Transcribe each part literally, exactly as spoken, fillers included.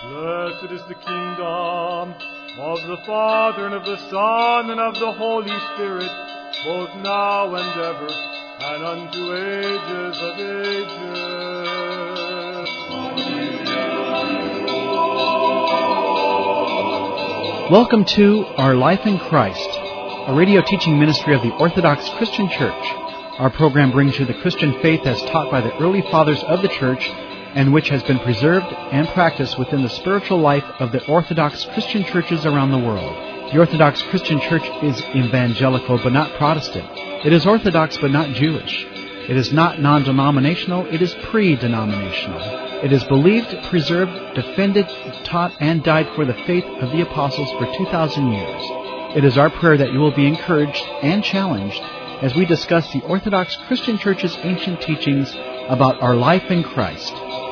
Blessed is the kingdom of the Father, and of the Son, and of the Holy Spirit, both now and ever, and unto ages of ages. Welcome to Our Life in Christ, a radio teaching ministry of the Orthodox Christian Church. Our program brings you the Christian faith as taught by the early fathers of the Church, and which has been preserved and practiced within the spiritual life of the Orthodox Christian churches around the world. The Orthodox Christian Church is evangelical but not Protestant. It is Orthodox but not Jewish. It is not non-denominational, it is pre-denominational. It is believed, preserved, defended, taught, and died for the faith of the apostles for two thousand years. It is our prayer that you will be encouraged and challenged as we discuss the Orthodox Christian Church's ancient teachings about our life in Christ.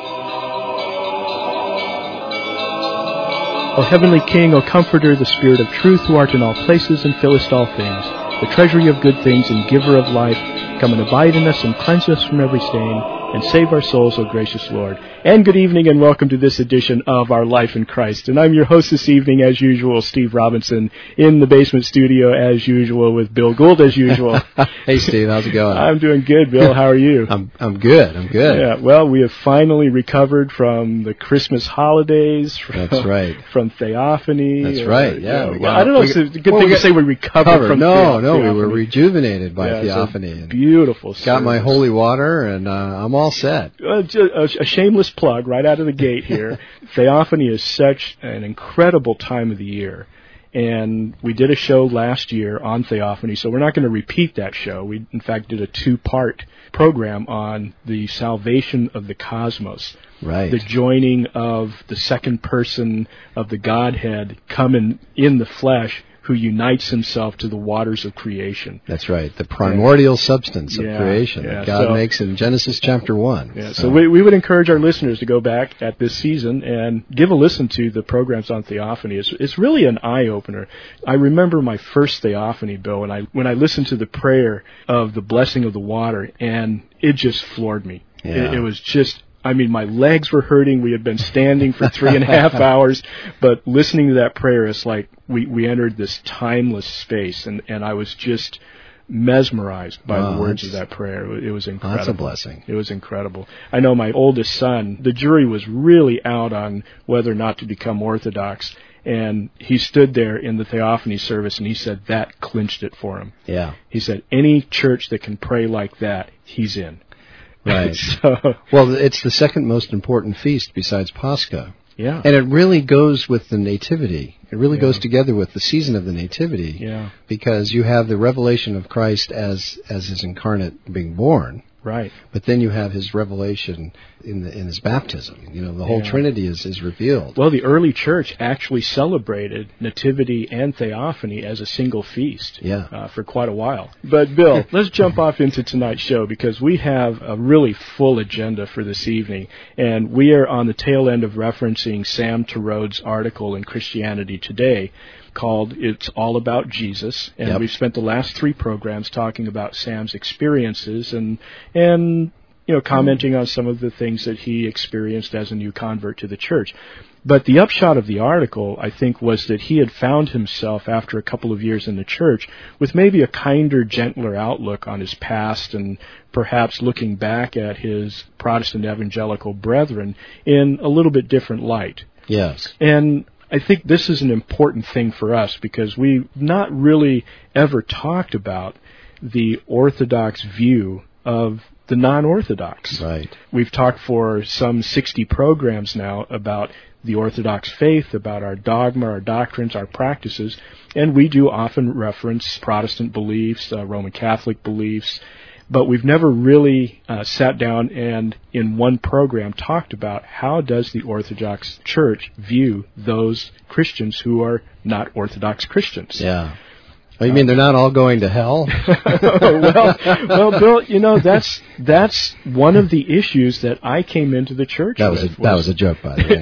O Heavenly King, O Comforter, the Spirit of truth, who art in all places and fillest all things, the treasury of good things and giver of life, come and abide in us and cleanse us from every stain, and save our souls, O gracious Lord. And good evening and welcome to this edition of Our Life in Christ. And I'm your host this evening, as usual, Steve Robinson, in the basement studio, as usual, with Bill Gould, as usual. Hey, Steve, how's it going? I'm doing good, Bill. How are you? I'm I'm good. I'm good. Yeah, well, we have finally recovered from the Christmas holidays. From, That's right. From Theophany. That's or, right, yeah. You know, We well, got, I don't know we, if it's a good well, thing we to say we recovered covered. from No, the, no, Theophany. we were rejuvenated by yeah, Theophany. And beautiful service. Got my holy water, and uh, I'm all set. Uh, a, a shameless plug right out of the gate here. Theophany is such an incredible time of the year. And we did a show last year on Theophany, so we're not going to repeat that show. We, in fact, did a two-part program on the salvation of the cosmos. Right. The joining of the second person of the Godhead coming in the flesh, who unites himself to the waters of creation. That's right. The primordial yeah. substance of yeah, creation yeah. that God so, makes in Genesis chapter one. Yeah, so, so we, we would encourage our listeners to go back at this season and give a listen to the programs on Theophany. It's, it's really an eye-opener. I remember my first Theophany, Bill, and I when I listened to the prayer of the blessing of the water, and it just floored me. Yeah. It, it was just... I mean, my legs were hurting. We had been standing for three and a half hours, but listening to that prayer, it's like we, we entered this timeless space, and, and I was just mesmerized by wow, the words of that prayer. It was incredible. That's a blessing. It was incredible. I know my oldest son, the jury was really out on whether or not to become Orthodox, and he stood there in the Theophany service, and he said that clinched it for him. Yeah. He said, any church that can pray like that, he's in. Right. so, well, it's the second most important feast besides Pascha. Yeah. And it really goes with the Nativity. It really yeah. goes together with the season of the Nativity. Yeah. Because you have the revelation of Christ as as his incarnate being born. Right. But then you have his revelation in the, in his baptism. You know, the whole yeah. Trinity is, is revealed. Well, the early church actually celebrated Nativity and Theophany as a single feast yeah. uh, for quite a while. But, Bill, let's jump off into tonight's show because we have a really full agenda for this evening. And we are on the tail end of referencing Sam Torrode's article in Christianity Today called It's All About Jesus, and yep. we've spent the last three programs talking about Sam's experiences and and you know commenting on some of the things that he experienced as a new convert to the church. But the upshot of the article, I think, was that he had found himself after a couple of years in the church with maybe a kinder, gentler outlook on his past and perhaps looking back at his Protestant evangelical brethren in a little bit different light. Yes. And I think this is an important thing for us because we've not really ever talked about the Orthodox view of the non-Orthodox. Right. We've talked for some sixty programs now about the Orthodox faith, about our dogma, our doctrines, our practices, and we do often reference Protestant beliefs, uh, Roman Catholic beliefs, but we've never really uh, sat down and in one program talked about how does the Orthodox Church view those Christians who are not Orthodox Christians. Yeah. Oh, you mean they're not all going to hell? well, well, Bill, you know that's that's one of the issues that I came into the church that was with. A, that was a joke, by the way.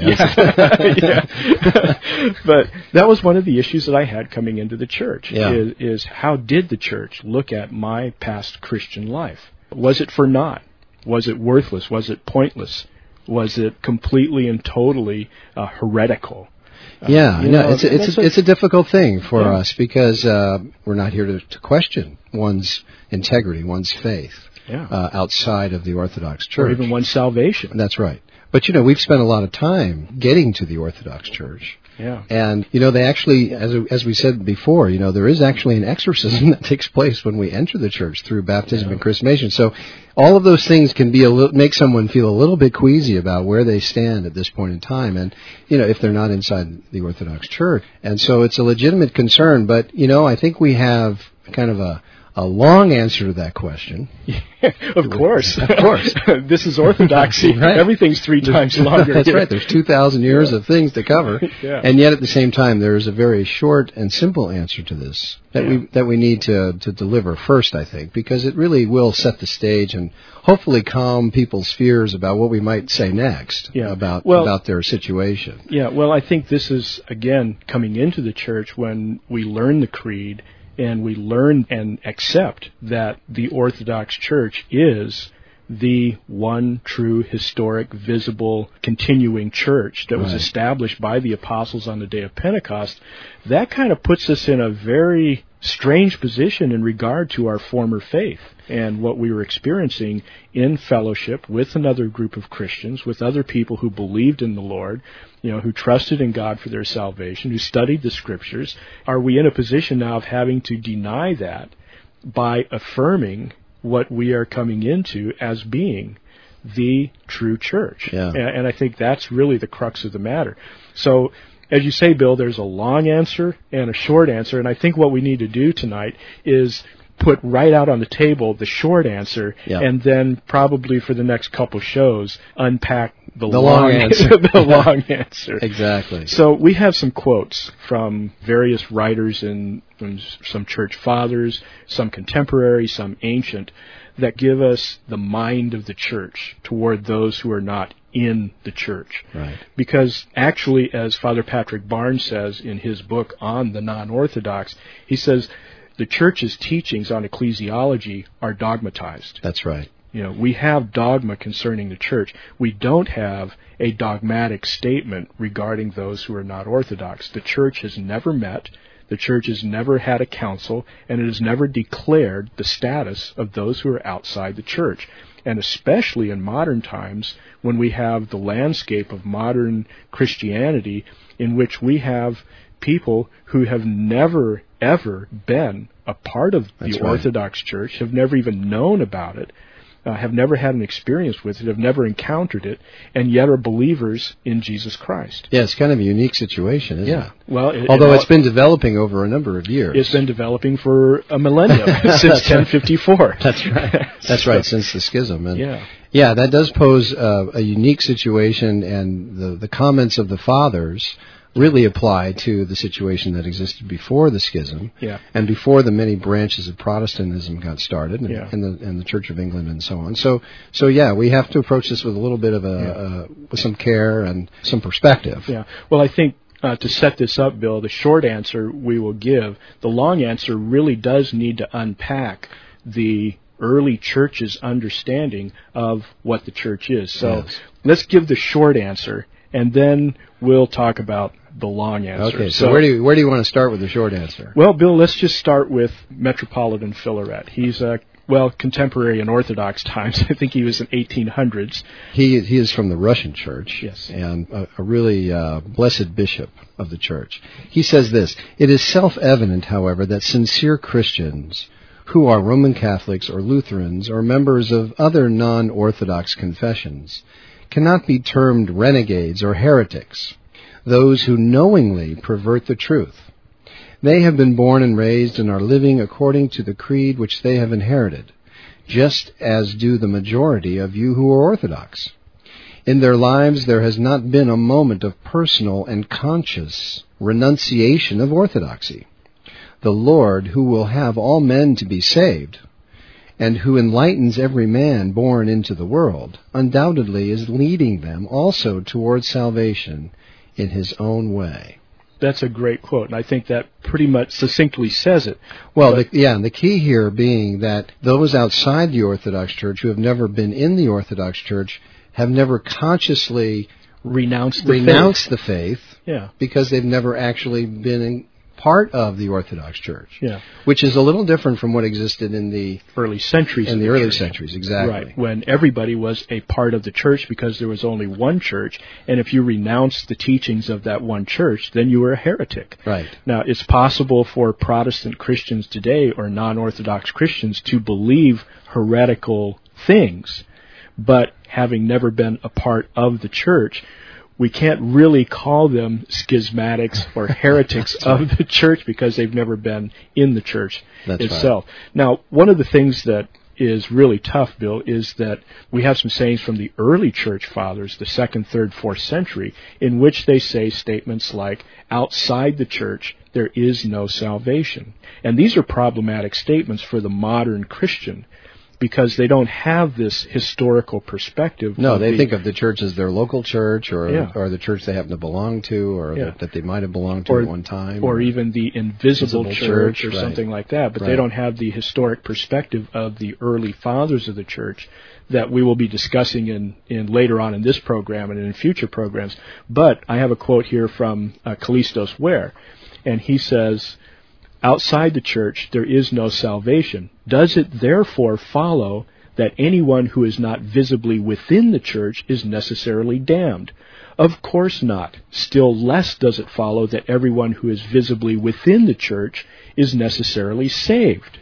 yeah, yeah. But that was one of the issues that I had coming into the church. Yeah. Is, is how did the church look at my past Christian life? Was it for naught? Was it worthless? Was it pointless? Was it completely and totally uh, heretical? Yeah, uh, you no, know, it's a, it's a, a, it's a difficult thing for yeah. us because uh, we're not here to, to question one's integrity, one's faith yeah. uh, outside of the Orthodox Church, or even one's salvation. That's right. But you know, we've spent a lot of time getting to the Orthodox Church. Yeah. And, you know, they actually, as as we said before, you know, there is actually an exorcism that takes place when we enter the church through baptism yeah. and chrismation. So all of those things can be a little, make someone feel a little bit queasy about where they stand at this point in time. And, you know, if they're not inside the Orthodox Church. And so it's a legitimate concern. But, you know, I think we have kind of a, a long answer to that question. Yeah, of course. Of course. This is orthodoxy. Right. Everything's three times longer. That's right. There's two thousand years yeah. of things to cover. Yeah. And yet at the same time, there is a very short and simple answer to this that yeah. we that we need to, to deliver first, I think, because it really will set the stage and hopefully calm people's fears about what we might say next yeah. about, well, about their situation. Yeah, well, I think this is, again, coming into the church when we learn the creed and we learn and accept that the Orthodox Church is the one true, historic, visible, continuing church that was right. established by the apostles on the day of Pentecost. That kind of puts us in a very strange position in regard to our former faith and what we were experiencing in fellowship with another group of Christians, with other people who believed in the Lord, you know, who trusted in God for their salvation, who studied the Scriptures. Are we in a position now of having to deny that by affirming what we are coming into as being the true church? Yeah. And, and I think that's really the crux of the matter. So, as you say, Bill, there's a long answer and a short answer, and I think what we need to do tonight is put right out on the table the short answer, yeah. and then probably for the next couple shows unpack the, the long, long answer. the long answer. Exactly. So we have some quotes from various writers and, and some church fathers, some contemporary, some ancient, that give us the mind of the church toward those who are not in the church. Right. Because actually, as Father Patrick Barnes says in his book on the non-Orthodox, he says the church's teachings on ecclesiology are dogmatized. That's right. You know, we have dogma concerning the church. We don't have a dogmatic statement regarding those who are not Orthodox. The church has never met. The church has never had a council, and it has never declared the status of those who are outside the church. And especially in modern times, when we have the landscape of modern Christianity, in which we have people who have never, ever been a part of the That's right. Orthodox Church, have never even known about it, uh, have never had an experience with it, have never encountered it, and yet are believers in Jesus Christ. Yeah, it's kind of a unique situation, isn't Yeah. it? Well, it, Although it, it's been developing over a number of years. It's been developing for a millennium, since ten fifty-four. That's right. That's So, right, since the schism. And yeah. Yeah, that does pose uh, a unique situation, and the, the comments of the fathers really apply to the situation that existed before the schism Yeah. and before the many branches of Protestantism got started, and, Yeah. and the and the Church of England and so on. So, so yeah, we have to approach this with a little bit of a Yeah. uh, with some care and some perspective. Yeah. Well, I think uh, to set this up, Bill, the short answer we will give, the long answer really does need to unpack the early church's understanding of what the church is. So Yes. let's give the short answer, and then we'll talk about the long answer. Okay, so, where do you, where do you want to start with the short answer? Well, Bill, let's just start with Metropolitan Philaret. He's a well, contemporary in Orthodox times. I think he was in eighteen hundreds. He he is from the Russian Church, Yes. and a, a really uh, blessed bishop of the Church. He says this: "It is self-evident, however, that sincere Christians who are Roman Catholics or Lutherans or members of other non-Orthodox confessions cannot be termed renegades or heretics, those who knowingly pervert the truth. They have been born and raised and are living according to the creed which they have inherited, just as do the majority of you who are Orthodox. In their lives there has not been a moment of personal and conscious renunciation of orthodoxy. The Lord, who will have all men to be saved, and who enlightens every man born into the world, undoubtedly is leading them also towards salvation in his own way." That's a great quote, and I think that pretty much succinctly says it. Well, But- the, yeah, and the key here being that those outside the Orthodox Church who have never been in the Orthodox Church have never consciously Renounced the renounced faith. the faith Yeah. because they've never actually been in part of the Orthodox Church. Yeah. Which is a little different from what existed in the Early centuries in of the, the early church. centuries, exactly. Right, when everybody was a part of the church because there was only one church, and if you renounced the teachings of that one church, then you were a heretic. Right. Now, it's possible for Protestant Christians today, or non-Orthodox Christians, to believe heretical things, but having never been a part of the church, we can't really call them schismatics or heretics right. of the church because they've never been in the church That's itself. Right. Now, one of the things that is really tough, Bill, is that we have some sayings from the early church fathers, the second, third, fourth century, in which they say statements like, outside the church, there is no salvation. And these are problematic statements for the modern Christian, because they don't have this historical perspective. No, they the, think of the church as their local church, or yeah. or the church they happen to belong to, or yeah. that, that they might have belonged to or, at one time. Or, or even the invisible, invisible church, church or right. something like that. But right. they don't have the historic perspective of the early fathers of the church that we will be discussing in, in later on in this program and in future programs. But I have a quote here from uh, Kallistos Ware, and he says, outside the church there is no salvation. Does it therefore follow that anyone who is not visibly within the church is necessarily damned? Of course not. Still less does it follow that everyone who is visibly within the church is necessarily saved.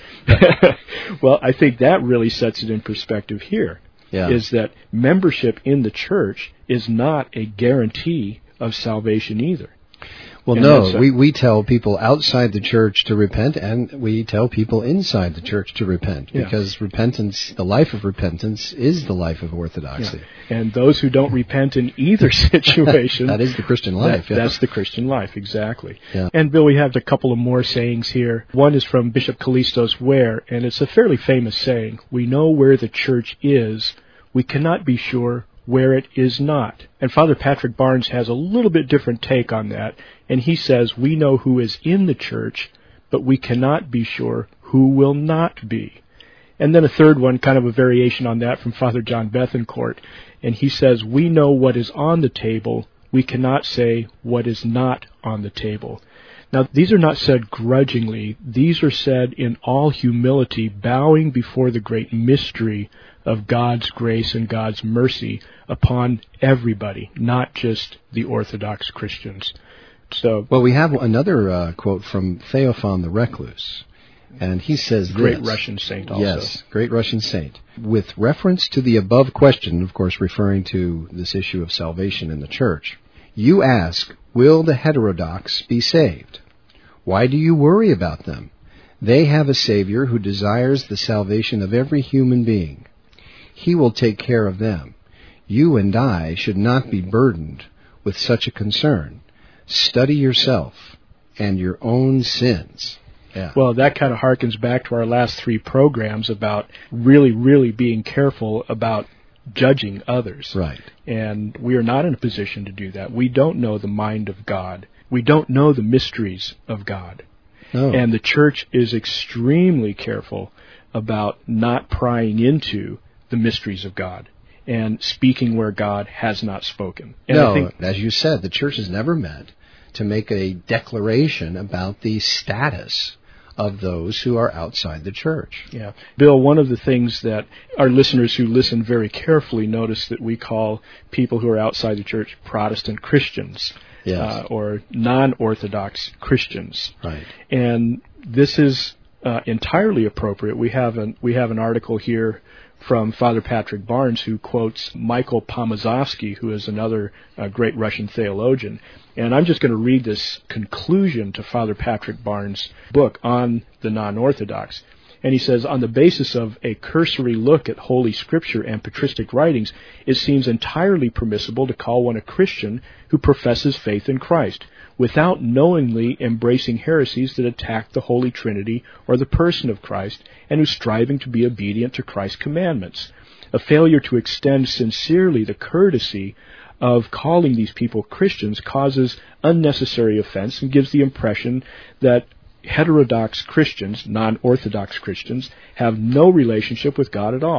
Well, I think that really sets it in perspective here, yeah. is that membership in the church is not a guarantee of salvation either. Well, And no, a, we, we tell people outside the church to repent, and we tell people inside the church to repent, yeah. because repentance, the life of repentance, is the life of orthodoxy. Yeah. And those who don't repent in either situation... that is the Christian life. That, yeah. That's the Christian life, exactly. Yeah. And, Bill, we have a couple of more sayings here. One is from Bishop Kallistos Ware, and it's a fairly famous saying. We know where the church is. We cannot be sure where it is not. And Father Patrick Barnes has a little bit different take on that, and he says, we know who is in the church, but we cannot be sure who will not be. And then a third one, kind of a variation on that, from Father John Bethencourt, and he says, we know what is on the table, we cannot say what is not on the table. Now, these are not said grudgingly. These are said in all humility, bowing before the great mystery of God's grace and God's mercy upon everybody, not just the Orthodox Christians. So, well, we have another uh, quote from Theophan the Recluse, and he says great this. Russian saint also. Yes, great Russian saint. With reference to the above question, of course referring to this issue of salvation in the church, you ask, will the heterodox be saved? Why do you worry about them? They have a Savior who desires the salvation of every human being. He will take care of them. You and I should not be burdened with such a concern. Study yourself and your own sins. Yeah. Well, that kind of harkens back to our last three programs about really, really being careful about judging others. Right. And we are not in a position to do that. We don't know the mind of God. We don't know the mysteries of God. No. And the church is extremely careful about not prying into the mysteries of God and speaking where God has not spoken. And no, I think, as you said, the church has never met to make a declaration about the status of those who are outside the church. Yeah. Bill, one of the things that our listeners who listen very carefully notice that we call people who are outside the church Protestant Christians. Yes. Uh, or non-Orthodox Christians. Right. And this is uh, entirely appropriate. We have an we have an article here from Father Patrick Barnes who quotes Michael Pomazovsky, who is another uh, great Russian theologian. And I'm just going to read this conclusion to Father Patrick Barnes' book on the non-Orthodox. And he says, on the basis of a cursory look at Holy Scripture and patristic writings, it seems entirely permissible to call one a Christian who professes faith in Christ, without knowingly embracing heresies that attack the Holy Trinity or the person of Christ, and who's striving to be obedient to Christ's commandments. A failure to extend sincerely the courtesy of calling these people Christians causes unnecessary offense and gives the impression that heterodox Christians, non-Orthodox Christians, have no relationship with God at all.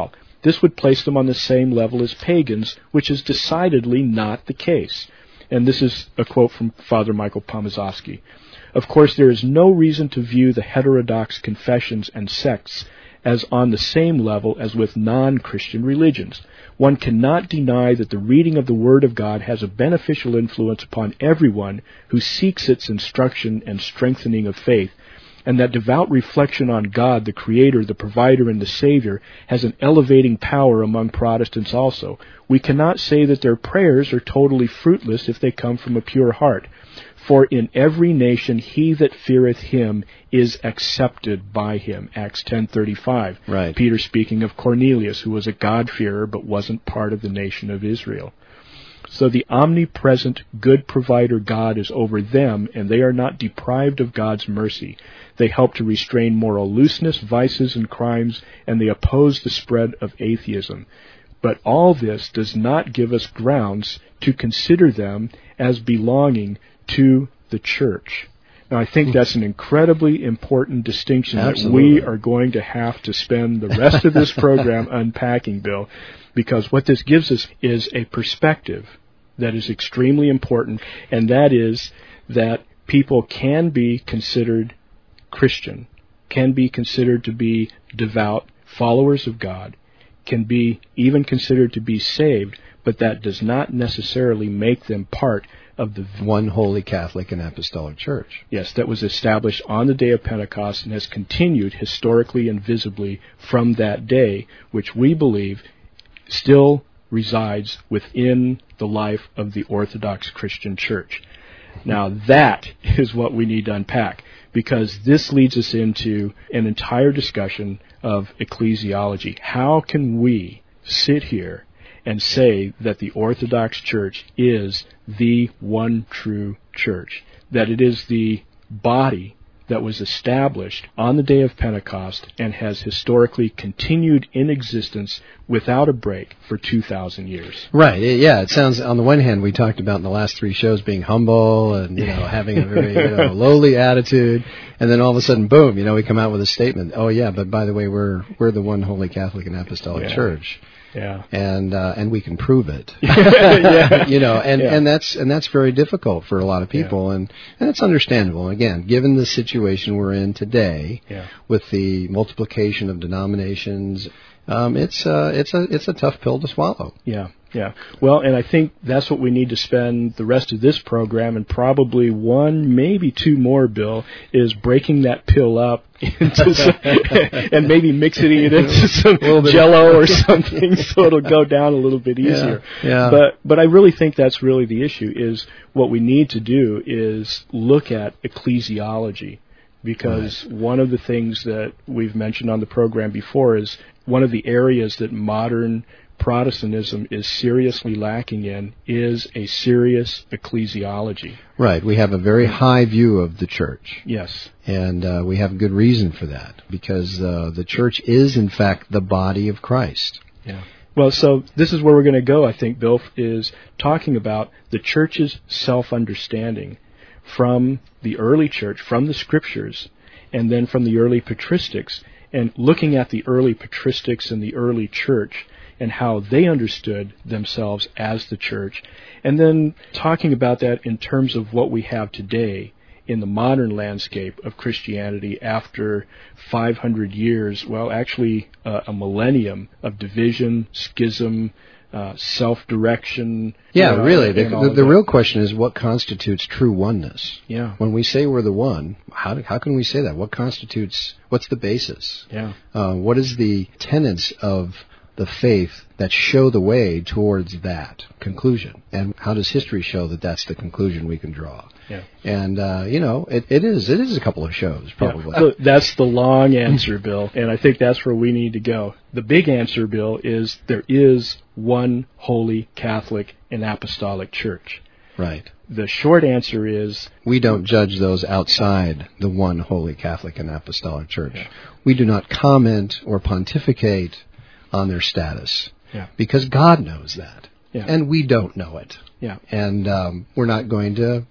This would place them on the same level as pagans, which is decidedly not the case. And this is a quote from Father Michael Pomazowski. Of course, there is no reason to view the heterodox confessions and sects as on the same level as with non-Christian religions. One cannot deny that the reading of the Word of God has a beneficial influence upon everyone who seeks its instruction and strengthening of faith, and that devout reflection on God, the Creator, the Provider, and the Savior, has an elevating power among Protestants also. We cannot say that their prayers are totally fruitless if they come from a pure heart. For in every nation he that feareth him is accepted by him. Acts ten thirty-five. Right. Peter speaking of Cornelius, who was a God-fearer but wasn't part of the nation of Israel. So the omnipresent, good provider God is over them, and they are not deprived of God's mercy. They help to restrain moral looseness, vices, and crimes, and they oppose the spread of atheism. But all this does not give us grounds to consider them as belonging to the church. Now, I think that's an incredibly important distinction Absolutely. that we are going to have to spend the rest of this program unpacking, Bill, because what this gives us is a perspective that is extremely important, and that is that people can be considered Christian, can be considered to be devout followers of God, can be even considered to be saved, but that does not necessarily make them part of the one holy Catholic and Apostolic Church. Yes, that was established on the day of Pentecost and has continued historically and visibly from that day, which we believe still resides within the life of the Orthodox Christian Church. Now that is what we need to unpack, because this leads us into an entire discussion of ecclesiology. How can we sit here and say that the Orthodox Church is the one true church, that it is the body that was established on the day of Pentecost and has historically continued in existence without a break for two thousand years? Right. Yeah. It sounds, on the one hand, we talked about in the last three shows being humble and, you know, having a very you know, lowly attitude. And then all of a sudden, boom, you know, we come out with a statement. Oh, yeah, but by the way, we're we're the one holy Catholic and Apostolic yeah. Church. Yeah. And uh, and we can prove it. yeah. You know, and, yeah. and that's and that's very difficult for a lot of people, yeah. and, and it's understandable. Again, given the situation we're in today, yeah. with the multiplication of denominations, um, it's uh, it's a it's a tough pill to swallow. Yeah. Yeah. Well, and I think that's what we need to spend the rest of this program, and probably one, maybe two more, Bill, is breaking that pill up into some, and maybe mixing it into some Jell-O or something so it'll go down a little bit easier. Yeah, yeah. But but I really think that's really the issue, is what we need to do is look at ecclesiology. Because right. one of the things that we've mentioned on the program before is one of the areas that modern Protestantism is seriously lacking in is a serious ecclesiology. Right. We have a very high view of the church. Yes. And uh, we have good reason for that, because uh, the church is, in fact, the body of Christ. Yeah. Well, so this is where we're going to go, I think, Bill, is talking about the church's self-understanding from the early church, from the scriptures, and then from the early patristics, and looking at the early patristics and the early church and how they understood themselves as the church, and then talking about that in terms of what we have today in the modern landscape of Christianity after five hundred years, well, actually uh, a millennium of division, schism, uh, self-direction. Yeah, uh, really. The, the, the real question is, what constitutes true oneness? Yeah. When we say we're the one, how do, how can we say that? What constitutes, what's the basis? Yeah. Uh, what is the tenets of the faith that show the way towards that conclusion? And how does history show that that's the conclusion we can draw? Yeah. And, uh, you know, it, it is it is a couple of shows, probably. Yeah. So that's the long answer, Bill, and I think that's where we need to go. The big answer, Bill, is there is one holy Catholic and Apostolic Church. Right. The short answer is, we don't judge those outside the one holy Catholic and Apostolic Church. Yeah. We do not comment or pontificate on their status, yeah. because God knows that, yeah. and we don't know it. Yeah. And um, we're not going to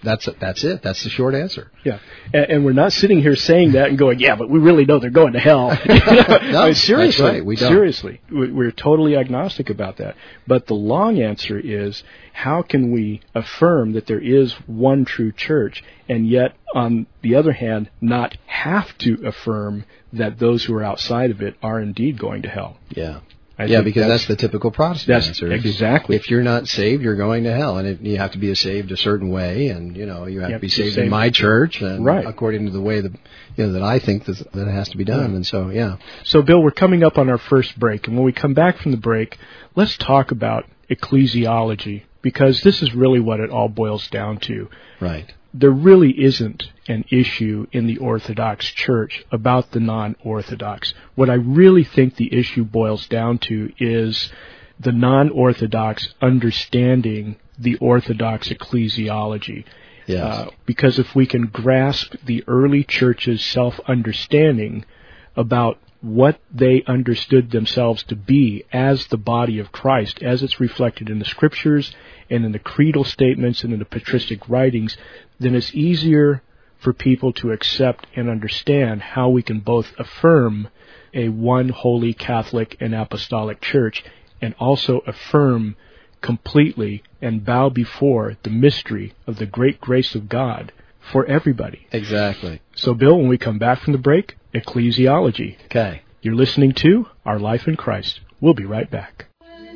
That's that's it. That's the short answer. Yeah, and, and we're not sitting here saying that and going, yeah, but we really know they're going to hell. No, I mean, seriously, that's right. We don't. seriously, we're totally agnostic about that. But the long answer is, how can we affirm that there is one true church, and yet, on the other hand, not have to affirm that those who are outside of it are indeed going to hell? Yeah. I yeah, think because that's, that's the typical Protestant that's answer. If exactly. You, if you're not saved, you're going to hell, and it, you have to be saved a certain way, and you know you have, you have to be saved, saved in my church, and right. according to the way that you know that I think that, that it has to be done. Yeah. And so, yeah. So, Bill, we're coming up on our first break, and when we come back from the break, let's talk about ecclesiology, because this is really what it all boils down to. Right. There really isn't an issue in the Orthodox Church about the non-Orthodox. What I really think the issue boils down to is the non-Orthodox understanding the Orthodox ecclesiology. Yes. Uh, because if we can grasp the early church's self-understanding about what they understood themselves to be as the body of Christ, as it's reflected in the Scriptures and in the creedal statements and in the patristic writings, then it's easier for people to accept and understand how we can both affirm a one holy Catholic and Apostolic Church and also affirm completely and bow before the mystery of the great grace of God for everybody. Exactly. So, Bill, when we come back from the break, ecclesiology. Okay. You're listening to Our Life in Christ. We'll be right back.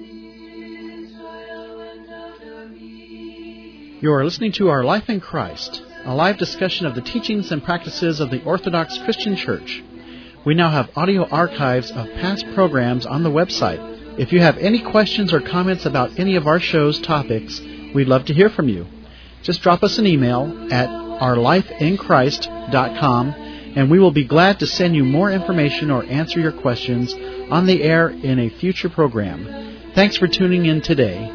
You are listening to Our Life in Christ, a live discussion of the teachings and practices of the Orthodox Christian Church. We now have audio archives of past programs on the website. If you have any questions or comments about any of our show's topics, we'd love to hear from you. Just drop us an email at our life in christ dot com, and we will be glad to send you more information or answer your questions on the air in a future program. Thanks for tuning in today.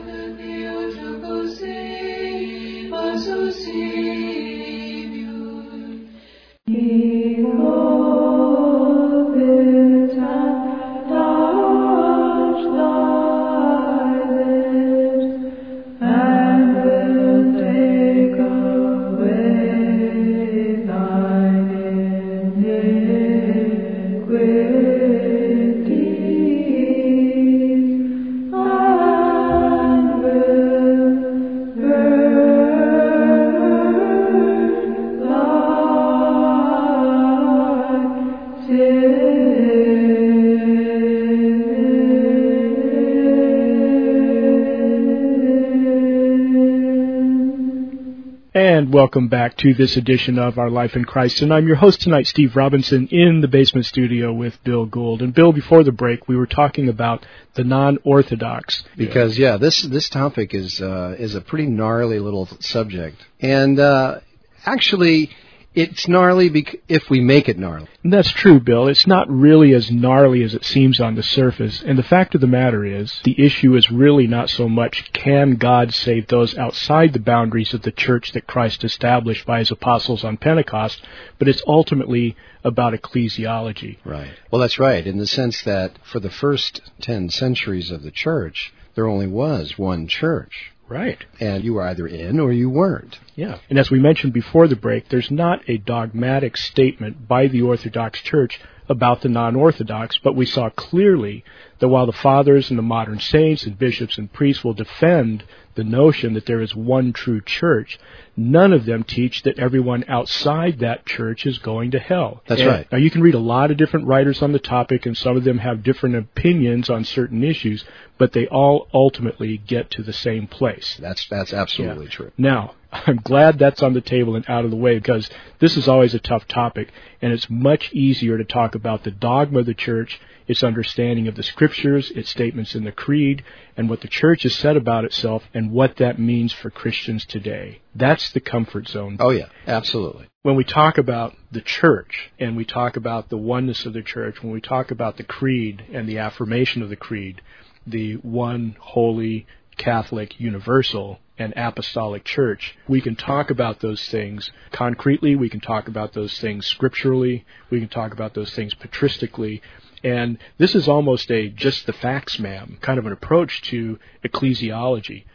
Welcome back to this edition of Our Life in Christ, and I'm your host tonight, Steve Robinson, in the basement studio with Bill Gould. And Bill, before the break, we were talking about the non-Orthodox. Because yeah, this this topic is uh, is a pretty gnarly little subject, and uh, actually, it's gnarly bec- if we make it gnarly. And that's true, Bill. It's not really as gnarly as it seems on the surface. And the fact of the matter is, the issue is really not so much, can God save those outside the boundaries of the church that Christ established by his apostles on Pentecost, but it's ultimately about ecclesiology. Right. Well, that's right, in the sense that for the first ten centuries of the church, there only was one church. Right. And you were either in or you weren't. Yeah. And as we mentioned before the break, there's not a dogmatic statement by the Orthodox Church about the non-Orthodox, but we saw clearly that while the fathers and the modern saints and bishops and priests will defend the notion that there is one true church, none of them teach that everyone outside that church is going to hell. That's and, right. Now, you can read a lot of different writers on the topic, and some of them have different opinions on certain issues, but they all ultimately get to the same place. That's that's absolutely yeah. true. Now, I'm glad that's on the table and out of the way, because this is always a tough topic, and it's much easier to talk about the dogma of the church, its understanding of the Scriptures, its statements in the Creed, and what the church has said about itself, and what that means for Christians today. That's the comfort zone. Oh, yeah, absolutely. When we talk about the church, and we talk about the oneness of the church, when we talk about the Creed and the affirmation of the Creed, the one holy Catholic, universal, and apostolic church, we can talk about those things concretely, we can talk about those things scripturally, we can talk about those things patristically, and this is almost a just the facts, ma'am, kind of an approach to ecclesiology.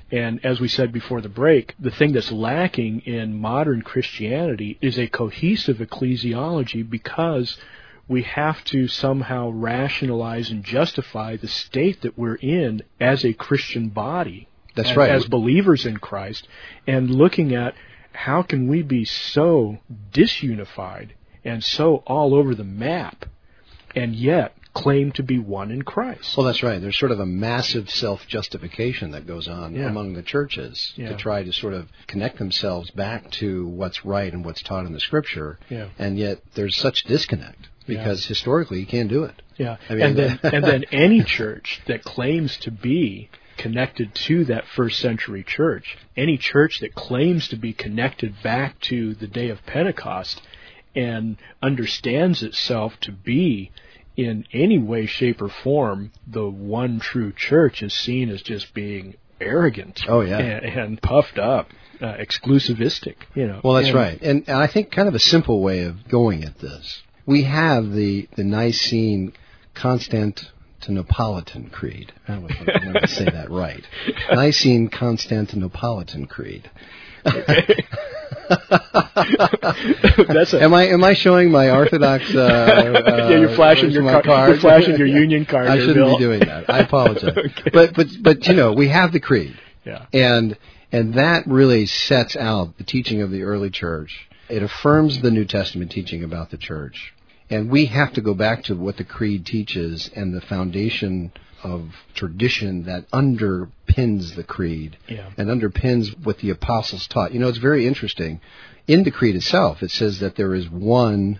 And as we said before the break, the thing that's lacking in modern Christianity is a cohesive ecclesiology, because we have to somehow rationalize and justify the state that we're in as a Christian body. That's as, right. As believers in Christ, and looking at how can we be so disunified and so all over the map, and yet claim to be one in Christ. Well, that's right. There's sort of a massive self-justification that goes on yeah. among the churches yeah. to try to sort of connect themselves back to what's right and what's taught in the Scripture, yeah. and yet there's such disconnect because yeah. historically you can't do it. Yeah, I mean, and then and then any church that claims to be connected to that first century church, any church that claims to be connected back to the day of Pentecost and understands itself to be in any way, shape, or form the one true church, is seen as just being arrogant. Oh, yeah. and, and puffed up, uh, exclusivistic. You know. Well, that's and, right. And, and I think kind of a simple way of going at this, we have the, the Nicene Constantinopolitan Creed. I don't know if I say that right. Nicene Constantinopolitan Creed. That's a, am I am I showing my Orthodox? Uh, uh, yeah, you're flashing your my card. You're flashing your union card. I there, shouldn't Bill. be doing that. I apologize. Okay. But but but you know, we have the creed. Yeah. And and that really sets out the teaching of the early church. It affirms the New Testament teaching about the church, and we have to go back to what the creed teaches and the foundation of tradition that underpins the creed yeah. and underpins what the apostles taught. You know, it's very interesting. In the creed itself, it says that there is one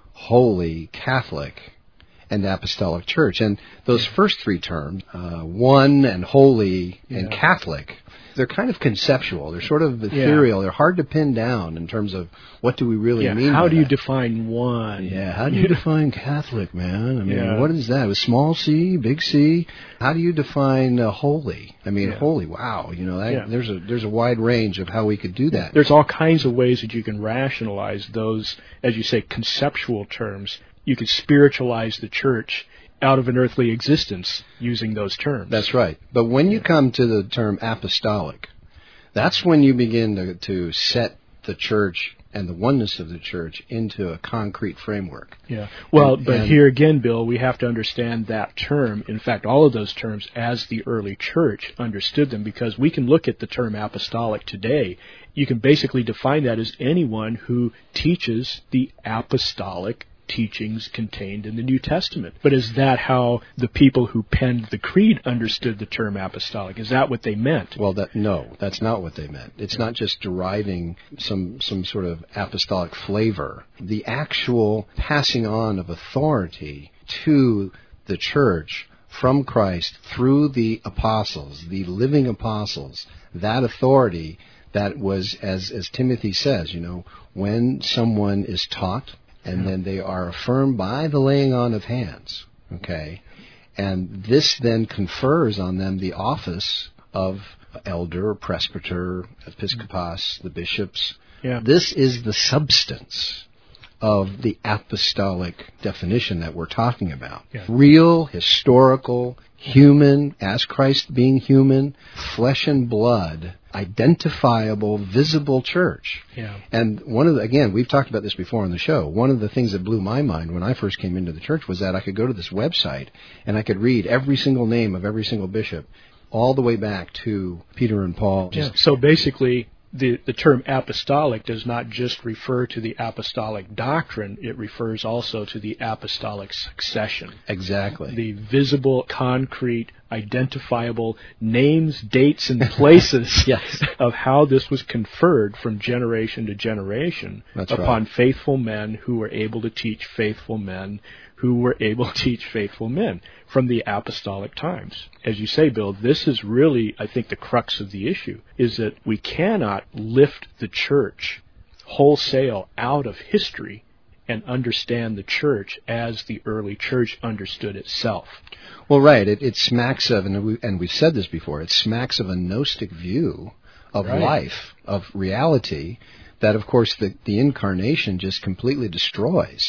holy Catholic and apostolic church. And those first three terms, uh, one and holy and yeah. Catholic, they're kind of conceptual. They're sort of ethereal. Yeah. They're hard to pin down in terms of what do we really yeah. mean How by do you that. define one? Yeah, how do you define Catholic, man? I mean, yeah. what is that? A small c, big C? How do you define uh, holy? I mean, yeah. holy, wow. You know, that, yeah. there's a there's a wide range of how we could do that. There's all kinds of ways that you can rationalize those, as you say, conceptual terms. You can spiritualize the church out of an earthly existence using those terms. That's right. But when you come to the term apostolic, that's when you begin to, to set the church and the oneness of the church into a concrete framework. Yeah. Well, and, but and here again, Bill, we have to understand that term, in fact, all of those terms, as the early church understood them, because we can look at the term apostolic today. You can basically define that as anyone who teaches the apostolic teachings contained in the New Testament. But is that how the people who penned the creed understood the term apostolic? Is that what they meant? Well, that no, that's not what they meant. It's not just deriving some some sort of apostolic flavor. The actual passing on of authority to the church from Christ through the apostles, the living apostles, that authority that was, as as Timothy says, you know, when someone is taught, and then they are affirmed by the laying on of hands, okay? And this then confers on them the office of elder, presbyter, episcopos, the bishops. Yeah. This is the substance of the apostolic definition that we're talking about. Yeah. Real, historical, human, as Christ being human, flesh and blood, identifiable, visible church. Yeah. And one of the, again, we've talked about this before on the show. One of the things that blew my mind when I first came into the church was that I could go to this website and I could read every single name of every single bishop all the way back to Peter and Paul. Yeah. So basically, the, the term apostolic does not just refer to the apostolic doctrine, it refers also to the apostolic succession. Exactly. The visible, concrete, identifiable names, dates, and places yes. of how this was conferred from generation to generation That's upon right. faithful men who were able to teach faithful men who were able to teach faithful men from the apostolic times. As you say, Bill, this is really, I think, the crux of the issue, is that we cannot lift the church wholesale out of history and understand the church as the early church understood itself. Well, right. It, it smacks of, and, we, and we've said this before, it smacks of a Gnostic view of right. life, of reality, that, of course, the, the incarnation just completely destroys.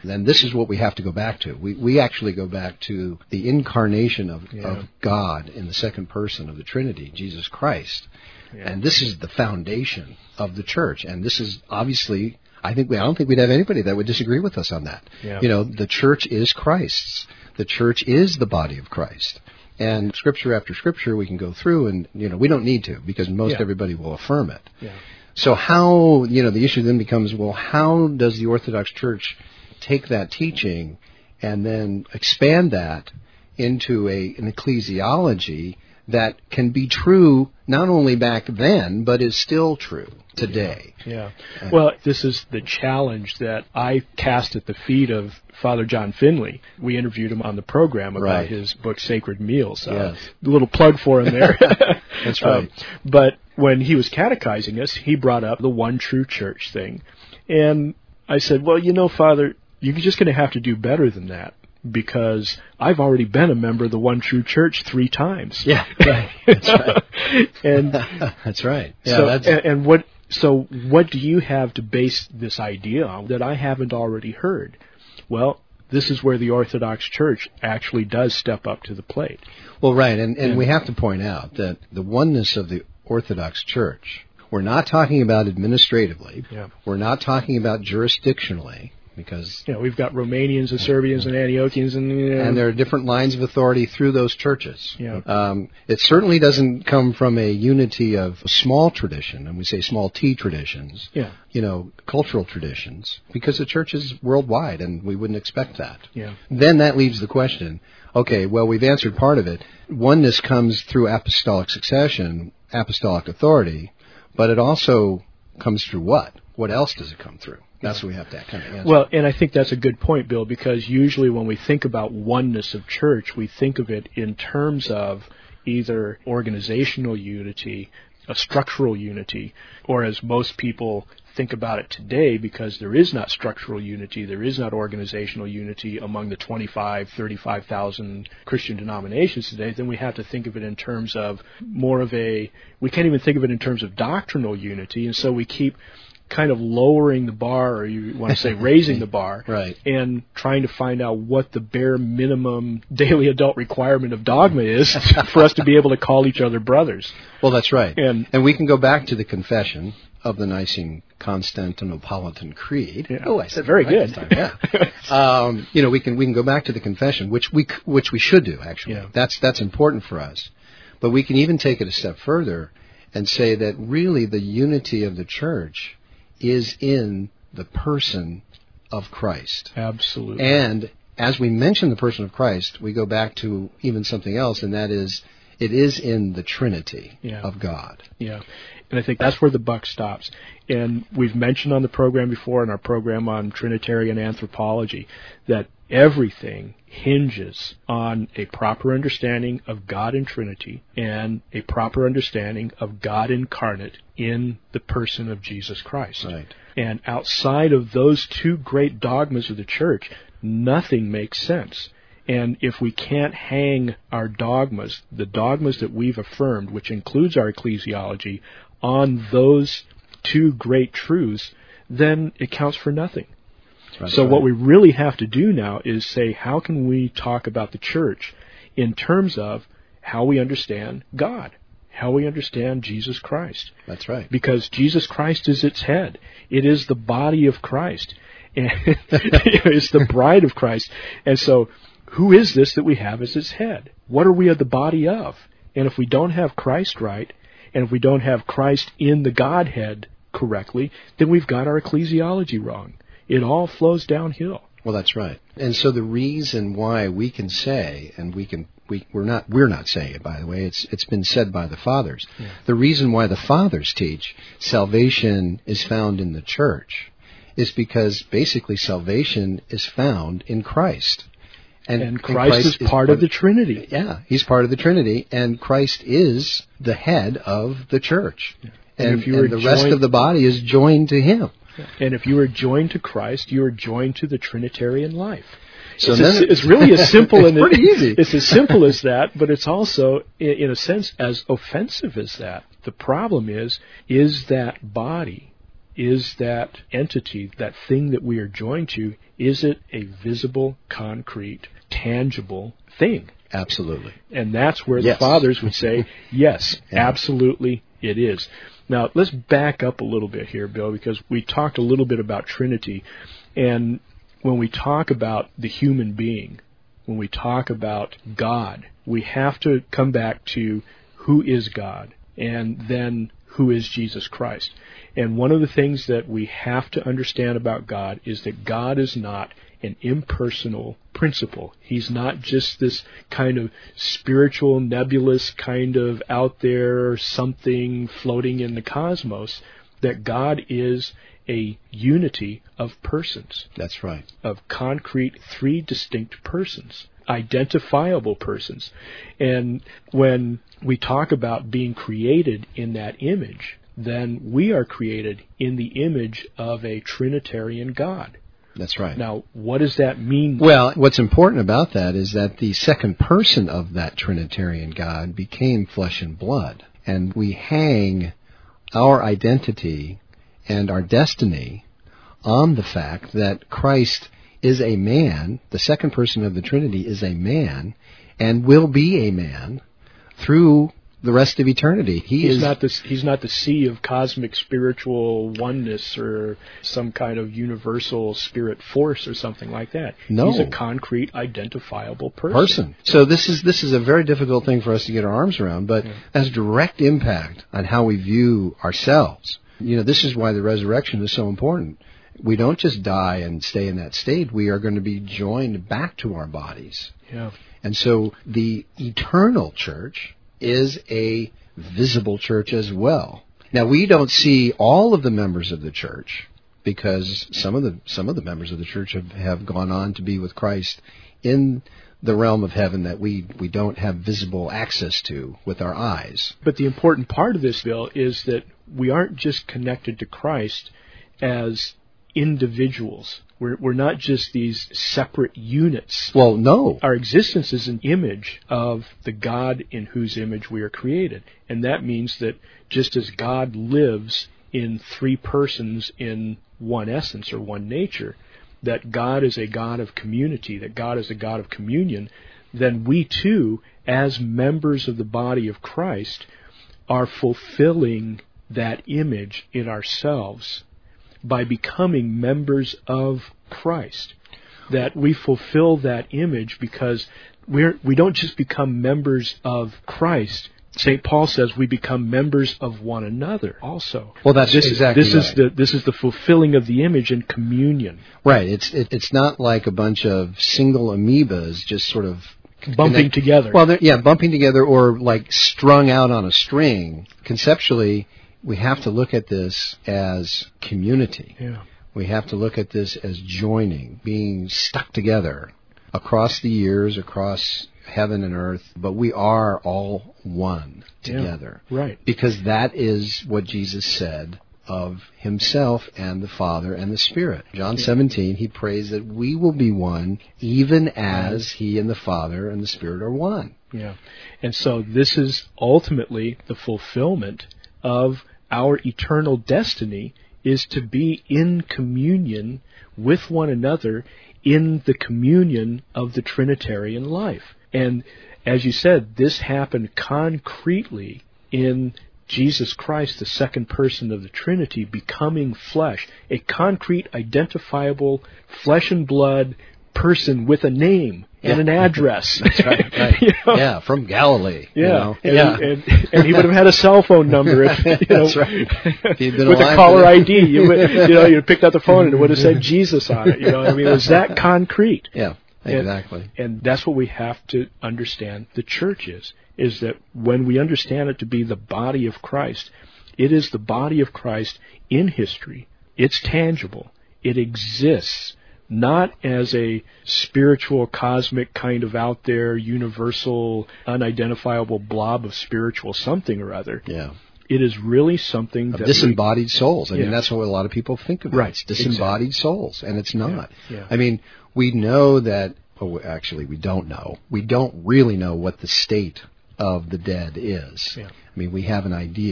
And this is what we have to go back to. We we actually go back to the incarnation of, Yeah. of God in the second person of the Trinity, Jesus Christ. Yeah. And this is the foundation of the church. And this is obviously, I think we, I don't think we'd have anybody that would disagree with us on that. Yeah. You know, the church is Christ's. The church is the body of Christ. And scripture after scripture we can go through, and, you know, we don't need to, because most Yeah. everybody will affirm it. Yeah. So how, you know, the issue then becomes, well, how does the Orthodox Church take that teaching and then expand that into a an ecclesiology that can be true not only back then, but is still true today? Yeah. Well, this is the challenge that I cast at the feet of Father John Finley. We interviewed him on the program about Right. his book, Sacred Meals. Uh, Yes. a little plug for him there. That's right. Um, but when he was catechizing us, he brought up the one true church thing. And I said, well, you know, Father, you're just going to have to do better than that, because I've already been a member of the one true church three times. Yeah, right. That's right. and That's right. Yeah, so, that's, and, and what so what do you have to base this idea on that I haven't already heard? Well, this is where the Orthodox Church actually does step up to the plate. well, right. And, and Yeah. we have to point out that the oneness of the Orthodox Church, we're not talking about administratively. Yeah. We're not talking about jurisdictionally, because You know, we've got Romanians and Serbians and Antiochians, and you know, and there are different lines of authority through those churches. Yeah. Um, it certainly doesn't come from a unity of small tradition, and we say small T traditions, yeah, you know, cultural traditions, because the church is worldwide, and we wouldn't expect that. yeah, Then that leaves the question, okay, well, we've answered part of it. Oneness comes through apostolic succession, apostolic authority, but it also comes through what? What else does it come through? That's what we have to kind of answer. Well, and I think that's a good point, Bill, because usually when we think about oneness of church, we think of it in terms of either organizational unity, a structural unity, or as most people think about it today, because there is not structural unity, there is not organizational unity among the twenty-five, thirty-five thousand Christian denominations today, then we have to think of it in terms of more of a, we can't even think of it in terms of doctrinal unity, and so we keep kind of lowering the bar, or you want to say raising the bar, Right. and trying to find out what the bare minimum daily adult requirement of dogma is for us to be able to call each other brothers. Well, that's right. And- and we can go back to the confession of the Nicene Constantinopolitan Creed. Yeah. Oh, I said Very that right good. this time, Yeah. um, you know, we can we can go back to the confession, which we c- which we should do actually. Yeah. That's that's important for us. But we can even take it a step further and say that really the unity of the church is in the person of Christ. Absolutely. And as we mention the person of Christ, we go back to even something else, and that is, it is in the Trinity Yeah. of God. Yeah, and I think that's where the buck stops. And we've mentioned on the program before, in our program on Trinitarian anthropology, that everything hinges on a proper understanding of God in Trinity and a proper understanding of God incarnate in the person of Jesus Christ. Right. And outside of those two great dogmas of the church, nothing makes sense. And if we can't hang our dogmas, the dogmas that we've affirmed, which includes our ecclesiology, on those two great truths, then it counts for nothing. That's So right. what we really have to do now is say, how can we talk about the church in terms of how we understand God, how we understand Jesus Christ? That's right. Because Jesus Christ is its head. It is the body of Christ. And it's the bride of Christ. And so who is this that we have as its head? What are we of the body of? And if we don't have Christ right, and if we don't have Christ in the Godhead correctly, then we've got our ecclesiology wrong. It all flows downhill. Well, that's right. And so the reason why we can say, and we can, we, we're not, we're not saying it, by the way, it's, it's been said by the fathers. Yeah. The reason why the fathers teach salvation is found in the church is because basically salvation is found in Christ. And, and Christ, is, is part of the Trinity. Yeah, he's part of the Trinity, and Christ is the head of the church. Yeah. And, And if you and were the rest joined- of the body is joined to him. And if you are joined to Christ, you are joined to the Trinitarian life. So it's, then as, it's really as simple it's and pretty easy. It's as simple as that, but it's also, in, in a sense, as offensive as that. The problem is, is that body is that entity, that thing that we are joined to, is it a visible, concrete, tangible thing? Absolutely. And that's where Yes. the fathers would say, yes, Yeah. absolutely it is. Now, let's back up a little bit here, Bill, because we talked a little bit about Trinity. And when we talk about the human being, when we talk about God, we have to come back to who is God, and then who is Jesus Christ. And one of the things that we have to understand about God is that God is not an impersonal principle. He's not just this kind of spiritual, nebulous kind of out there something floating in the cosmos. That God is a unity of persons. That's right. Of concrete, three distinct persons, identifiable persons. And when we talk about being created in that image, then we are created in the image of a Trinitarian God. That's right. Now, what does that mean? Well, what's important about that is that the second person of that Trinitarian God became flesh and blood. And we hang our identity and our destiny on the fact that Christ is a man, the second person of the Trinity is a man, and will be a man through the rest of eternity. He he's is not this. He's not the sea of cosmic spiritual oneness or some kind of universal spirit force or something like that. No. He's a concrete, identifiable person. person. So this is this is a very difficult thing for us to get our arms around, but Yeah. has direct impact on how we view ourselves. You know, this is why the resurrection is so important. We don't just die and stay in that state. We are going to be joined back to our bodies. Yeah. And so the eternal church is a visible church as well. Now, we don't see all of the members of the church because some of the some of the members of the church have, have gone on to be with Christ in the realm of heaven that we, we don't have visible access to with our eyes. But the important part of this, Bill, is that we aren't just connected to Christ as individuals. We're, we're not just these separate units. Well, no. Our existence is an image of the God in whose image we are created. And that means that just as God lives in three persons in one essence or one nature, that God is a God of community, that God is a God of communion, then we too, as members of the body of Christ, are fulfilling that image in ourselves by becoming members of Christ. That we fulfill that image because we're, we don't just become members of Christ. Saint Paul says we become members of one another also. Well, that's this exactly is, this right. is the this is the fulfilling of the image in communion. Right. It's it, it's not like a bunch of single amoebas just sort of Bumping connect- together. Well, they're- yeah, bumping together or like strung out on a string. Conceptually, we have to look at this as community. yeah. We have to look at this as joining, being stuck together across the years, across heaven and earth, but we are all one together. Yeah, right. Because that is what Jesus said of himself and the Father and the Spirit. John seventeen, he prays that we will be one even as he and the Father and the Spirit are one. Yeah. And so this is ultimately the fulfillment of our eternal destiny, is to be in communion with one another in the communion of the Trinitarian life. And as you said, this happened concretely in Jesus Christ, the second person of the Trinity, becoming flesh, a concrete, identifiable, flesh and blood person with a name and an address. That's right. right. You know? Yeah, from Galilee. Yeah, You know? and, yeah. and, and he would have had a cell phone number if, you know, That's right. If he'd been with alive a caller today. I D. You, would, you know, you'd picked up the phone and it would have said Jesus on it. You know, I mean, it was that concrete. Yeah, exactly. And, and that's what we have to understand the church is, is that when we understand it to be the body of Christ, it is the body of Christ in history. It's tangible. It exists. Not as a spiritual, cosmic kind of out there, universal, unidentifiable blob of spiritual something or other. Yeah. It is really something Of that disembodied souls. I Yeah. mean, that's what a lot of people think of it. Right, It's disembodied souls, and it's not. Yeah, yeah. I mean, we know that, oh, actually, we don't know. We don't really know what the state of the dead is. Yeah. I mean, we have an idea.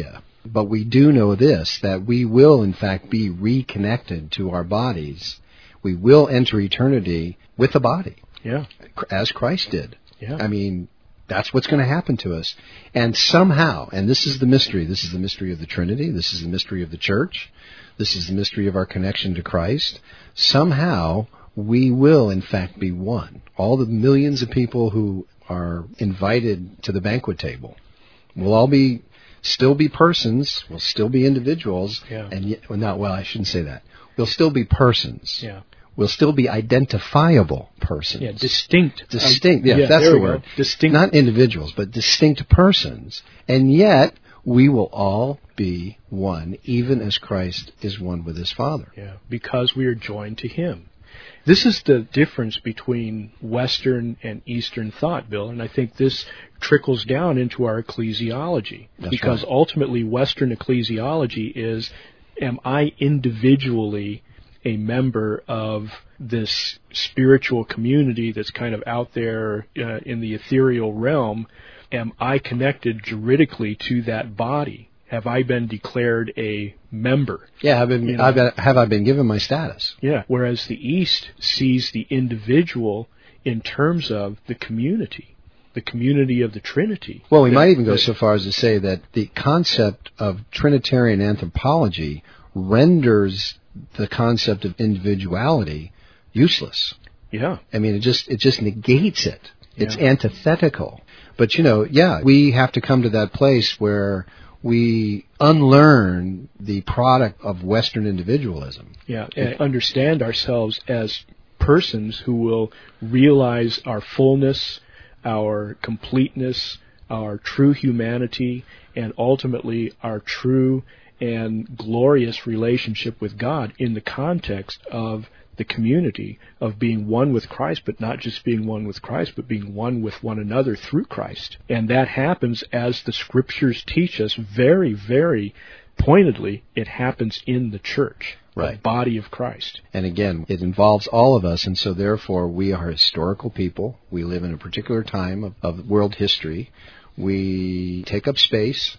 But we do know this, that we will, in fact, be reconnected to our bodies. We will enter eternity with a body. Yeah. As Christ did. Yeah. I mean, that's what's going to happen to us. And somehow, and this is the mystery, this is the mystery of the Trinity, this is the mystery of the church, this is the mystery of our connection to Christ, somehow we will, in fact, be one. All the millions of people who are invited to the banquet table will all be, still be persons, will still be individuals, yeah. and yet, well, not, well, I shouldn't say that. We'll still be persons. Yeah. Will still be identifiable persons. Yeah, distinct. Distinct, yeah, yeah that's the we word. Go. Distinct. Not individuals, but distinct persons. And yet, we will all be one, even as Christ is one with his Father. Yeah, because we are joined to him. This is the difference between Western and Eastern thought, Bill, and I think this trickles down into our ecclesiology. That's because right. ultimately Western ecclesiology is, am I individually a member of this spiritual community that's kind of out there uh, in the ethereal realm? Am I connected juridically to that body? Have I been declared a member? Yeah, have, been, you know? I've been, have I been given my status? Yeah, whereas the East sees the individual in terms of the community, the community of the Trinity. Well, we that, might even go that, so far as to say that the concept of Trinitarian anthropology renders the concept of individuality useless. Yeah. I mean, it just it just negates it. It's Yeah. antithetical. But, you know, yeah, we have to come to that place where we unlearn the product of Western individualism. Yeah, and understand ourselves as persons who will realize our fullness, our completeness, our true humanity, and ultimately our true and glorious relationship with God in the context of the community of being one with Christ, but not just being one with Christ, but being one with one another through Christ. And that happens, as the Scriptures teach us very, very pointedly, it happens in the church, right. the body of Christ. And again, it involves all of us, and so therefore we are historical people. We live in a particular time of, of world history. We take up space.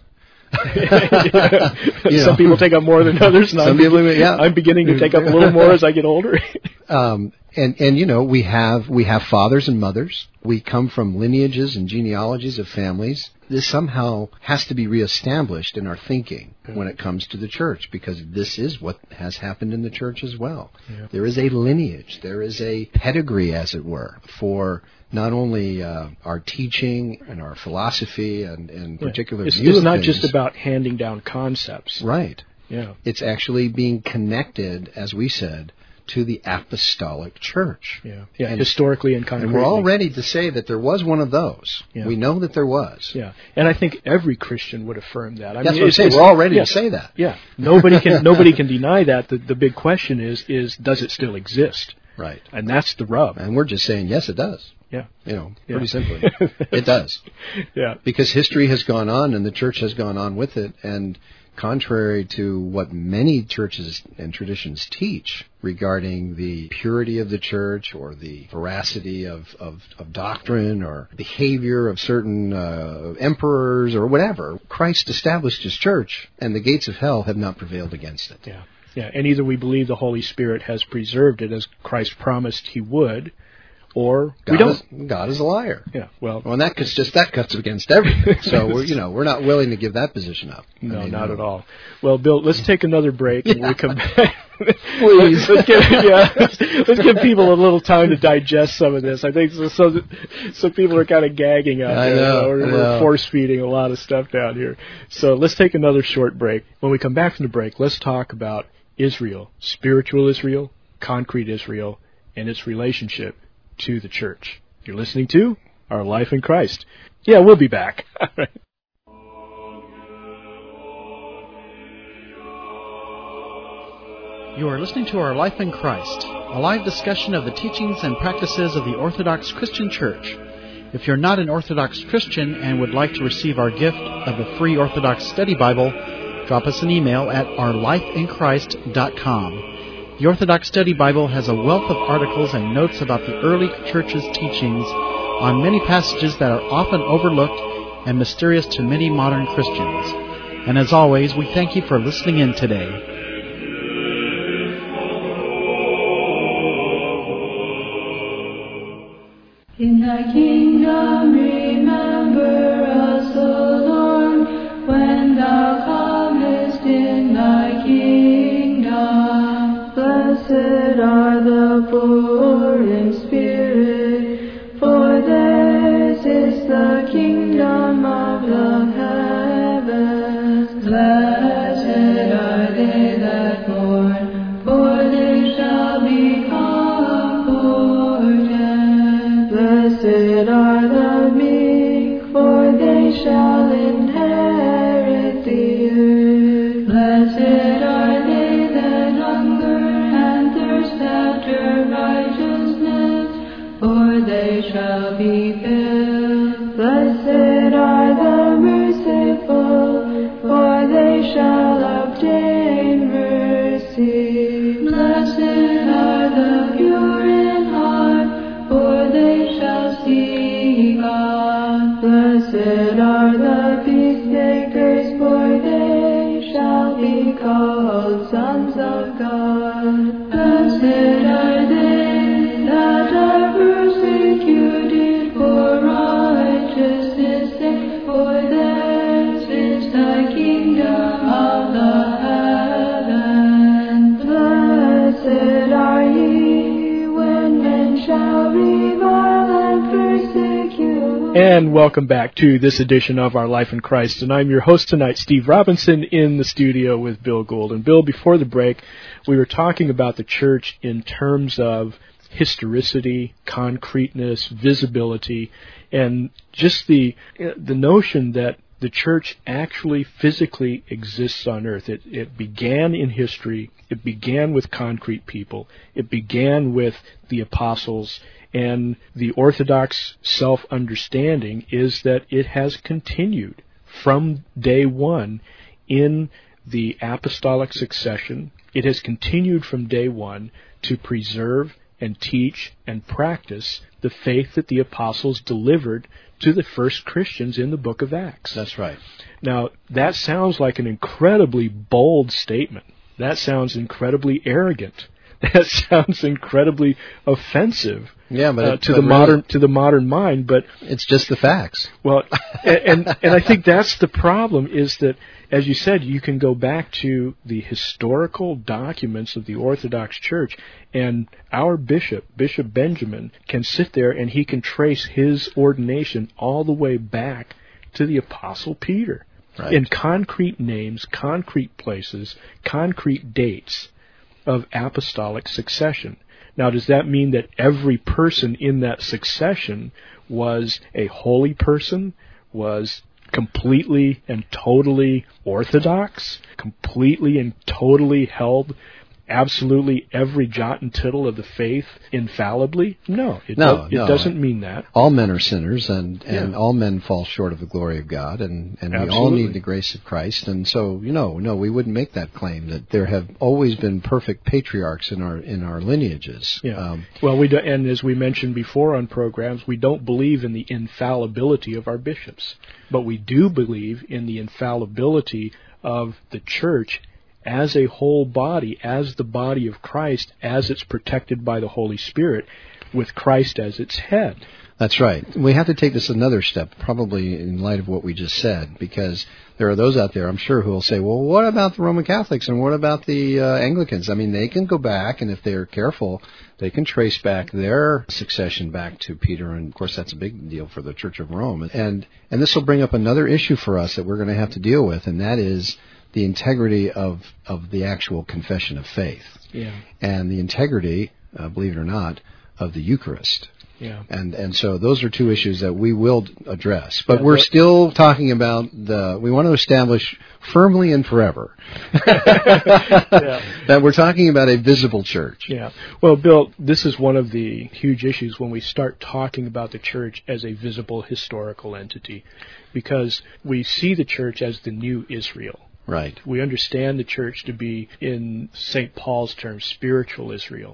yeah. You know. Some people take up more than others. And Some I'm, people, yeah. I'm beginning to take up a little more as I get older. um, and and you know we have we have fathers and mothers. We come from lineages and genealogies of families. This somehow has to be reestablished in our thinking yeah. when it comes to the church, because this is what has happened in the church as well. Yeah. There is a lineage, there is a pedigree, as it were, for not only uh, our teaching and our philosophy and, and yeah. particular it's, view it's of not things. just about handing down concepts. Right. Yeah. It's actually being connected, as we said, to the apostolic church. Yeah, yeah. And, historically and concretely. And we're all ready to say that there was one of those. Yeah. We know that there was. Yeah, and I think every Christian would affirm that. I That's mean, what I'm saying. We're all ready yeah, to say that. Yeah, nobody can nobody can deny that. The, the big question is is does it still exist? Right. And that's the rub. And we're just saying yes, it does. Yeah. You know, yeah. pretty simply, it does. Yeah. Because history has gone on, and the church has gone on with it, and contrary to what many churches and traditions teach regarding the purity of the church or the veracity of, of, of doctrine or behavior of certain uh, emperors or whatever, Christ established his church, and the gates of hell have not prevailed against it. Yeah, yeah. And either we believe the Holy Spirit has preserved it as Christ promised he would, or God we don't. Is, God is a liar. Yeah, well, well, and that cuts just that cuts against everything. So we're you know we're not willing to give that position up. No, I mean, not no. at all. Well, Bill, let's take another break and Yeah. we come back. Please, let's give, yeah, let's, let's give people a little time to digest some of this. I think so. So, that, so people are kind of gagging out I there. know, We're, I we're know. force feeding a lot of stuff down here. So let's take another short break. When we come back from the break, let's talk about Israel, spiritual Israel, concrete Israel, and its relationship to the church. You're listening to Our Life in Christ. Yeah, we'll be back. All right. You are listening to Our Life in Christ, a live discussion of the teachings and practices of the Orthodox Christian Church. If you're not an Orthodox Christian and would like to receive our gift of the free Orthodox Study Bible, drop us an email at our life in christ dot com. The Orthodox Study Bible has a wealth of articles and notes about the early church's teachings on many passages that are often overlooked and mysterious to many modern Christians. And as always, we thank you for listening in today. In thy kingdom remember us, O Lord, when thou comest in thy kingdom. Blessed are the poor in spirit, for theirs is the kingdom of the heavens. Blessed are they that mourn, for they shall be comforted. Blessed are the meek, for they shall inherit the earth. Blessed are they that hunger and thirst after righteousness, for they shall be filled. Blessed are the merciful, for they shall obtain mercy. Blessed are the pure in heart, for they shall see God. Blessed are the peacemakers, for they shall be called sons of God. Blessed are they that are persecuted for righteousness' sake, for theirs is the kingdom of the heavens. Blessed are ye when men shall revile and persecute. And welcome back to this edition of Our Life in Christ. And I'm your host tonight, Steve Robinson, in the studio with Bill Gould. And Bill, before the break, we were talking about the church in terms of historicity, concreteness, visibility, and just the the notion that the church actually physically exists on earth. It, it began in history. It began with concrete people. It began with the apostles. And the Orthodox self-understanding is that it has continued from day one in the apostolic succession. It has continued from day one to preserve and teach and practice the faith that the apostles delivered to the first Christians in the book of Acts. That's right. Now, that sounds like an incredibly bold statement. That sounds incredibly arrogant. That sounds incredibly offensive yeah, but uh, it, to but the really, modern to the modern mind. But it's just the facts. Well, and, and and I think that's the problem, is that, as you said, you can go back to the historical documents of the Orthodox Church, and our bishop, Bishop Benjamin, can sit there and he can trace his ordination all the way back to the Apostle Peter, right, in concrete names, concrete places, concrete dates of apostolic succession. Now, does that mean that every person in that succession was a holy person, was completely and totally orthodox, completely and totally held absolutely every jot and tittle of the faith infallibly? No, it, no, do, it no. doesn't mean that. All men are sinners, and, and yeah. all men fall short of the glory of God, and, and we Absolutely. all need the grace of Christ. And so, you know, no, we wouldn't make that claim that there have always been perfect patriarchs in our in our lineages. Yeah. Um, well, we do, and as we mentioned before on programs, we don't believe in the infallibility of our bishops, but we do believe in the infallibility of the church as a whole body, as the body of Christ, as it's protected by the Holy Spirit, with Christ as its head. That's right. We have to take this another step, probably in light of what we just said, because there are those out there, I'm sure, who will say, well, what about the Roman Catholics and what about the uh, Anglicans? I mean, they can go back, and if they're careful, they can trace back their succession back to Peter, and of course that's a big deal for the Church of Rome. And, and this will bring up another issue for us that we're going to have to deal with, and that is the integrity of, of the actual confession of faith. Yeah. And the integrity, uh, believe it or not, of the Eucharist. Yeah. And and so those are two issues that we will address. But yeah, we're but, still talking about the, we want to establish firmly and forever yeah. that we're talking about a visible church. Yeah. Well, Bill, this is one of the huge issues when we start talking about the church as a visible historical entity, because we see the church as the new Israel. Right. We understand the church to be, in Saint Paul's terms, spiritual Israel.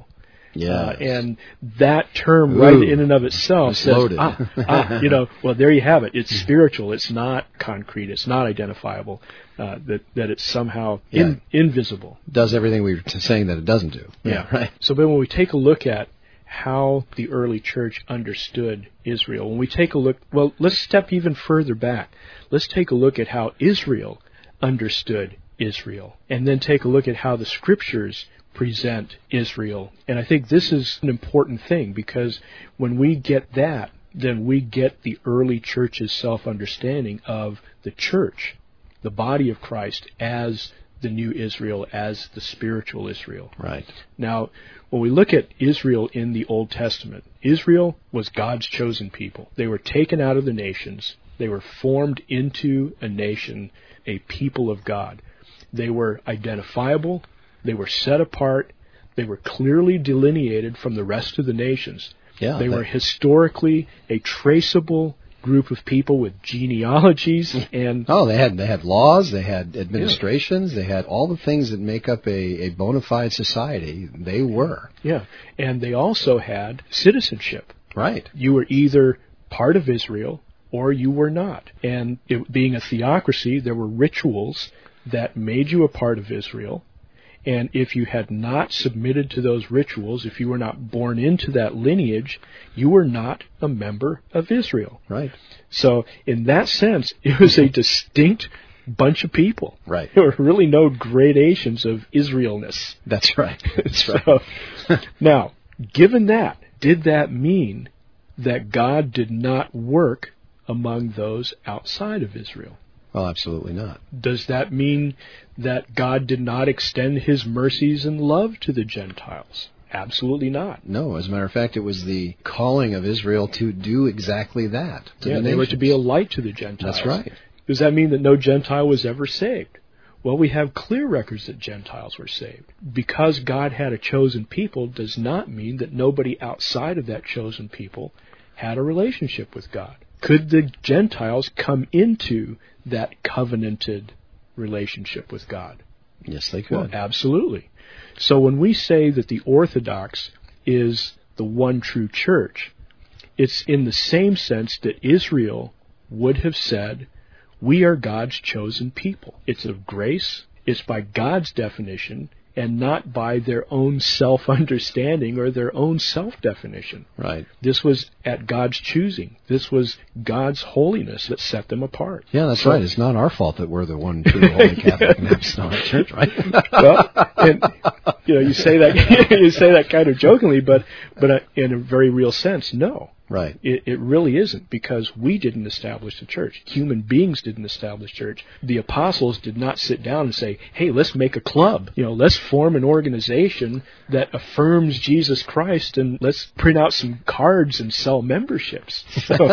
Yeah. Yes. Uh, and that term right Ooh, in and of itself it's says, loaded. ah, ah, you know, well, there you have it. It's spiritual. It's not concrete. It's not identifiable. Uh, that that it's somehow in, invisible. Does everything we were t- saying that it doesn't do. Yeah. Right. So, but when we take a look at how the early church understood Israel, when we take a look, well, let's step even further back. Let's take a look at how Israel understood Israel, and then take a look at how the Scriptures present Israel. And I think this is an important thing, because when we get that, then we get the early church's self-understanding of the church, the body of Christ, as the new Israel, as the spiritual Israel. Right. Now, when we look at Israel in the Old Testament, Israel was God's chosen people. They were taken out of the nations. They were formed into a nation, a people of God. They were identifiable. They were set apart. They were clearly delineated from the rest of the nations. Yeah, they that- were historically a traceable group of people with genealogies and Oh, they had they had laws, they had administrations, yeah. They had all the things that make up a, a bona fide society. They were. yeah, and they also had citizenship. Right. You were either part of Israel or you were not. And it being a theocracy, there were rituals that made you a part of Israel. And if you had not submitted to those rituals, if you were not born into that lineage, you were not a member of Israel. Right. So in that sense, it was a distinct bunch of people. Right. There were really no gradations of Israelness. That's right. That's right. So, now, given that, did that mean that God did not work among those outside of Israel? Well, absolutely not. Does that mean that God did not extend His mercies and love to the Gentiles? Absolutely not. No, as a matter of fact, it was the calling of Israel to do exactly that. To Yeah, the they were to nations. be a light to the Gentiles. That's right. Does that mean that no Gentile was ever saved? Well, we have clear records that Gentiles were saved. Because God had a chosen people does not mean that nobody outside of that chosen people had a relationship with God. Could the Gentiles come into that covenanted relationship with God? Yes, they could. Well, absolutely. So when we say that the Orthodox is the one true church, it's in the same sense that Israel would have said, we are God's chosen people. It's of grace, it's by God's definition, and not by their own self-understanding or their own self-definition. Right. This was at God's choosing. This was God's holiness that set them apart. Yeah, that's So- right. It's not our fault that we're the one true Holy Catholic and Apostolic Church, right? Well, and you know, you say that you say that kind of jokingly, but but uh, in a very real sense, no. Right. It, it really isn't, because we didn't establish the church. Human beings didn't establish church. The apostles did not sit down and say, hey, let's make a club. You know, let's form an organization that affirms Jesus Christ, and let's print out some cards and sell memberships. So,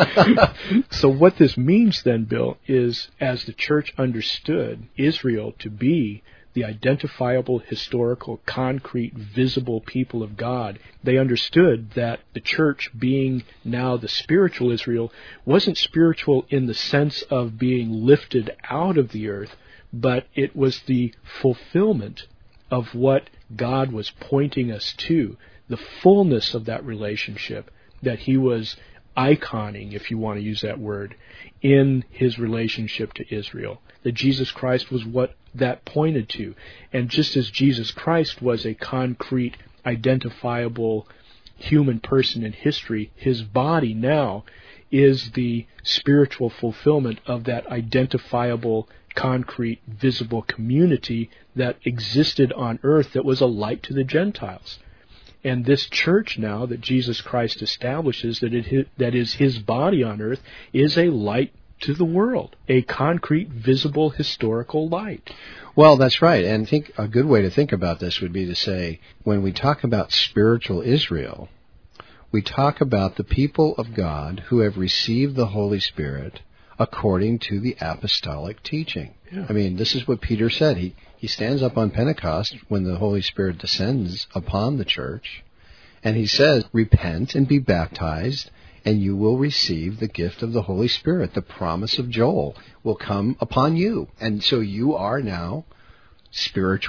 so what this means then, Bill, is as the church understood Israel to be the identifiable, historical, concrete, visible people of God, they understood that the church, being now the spiritual Israel, wasn't spiritual in the sense of being lifted out of the earth, but it was the fulfillment of what God was pointing us to, the fullness of that relationship that He was iconing, if you want to use that word, in His relationship to Israel. That Jesus Christ was what that pointed to. And just as Jesus Christ was a concrete, identifiable human person in history, His body now is the spiritual fulfillment of that identifiable, concrete, visible community that existed on earth that was a light to the Gentiles. And this church now that Jesus Christ establishes, that it that is His body on earth, is a light to the world, a concrete, visible, historical light. Well, that's right. And I think a good way to think about this would be to say, when we talk about spiritual Israel, we talk about the people of God who have received the Holy Spirit according to the apostolic teaching. Yeah. I mean, this is what Peter said. He he stands up on Pentecost when the Holy Spirit descends upon the church, and he says, repent and be baptized, and you will receive the gift of the Holy Spirit. The promise of Joel will come upon you. And so you are now spiritual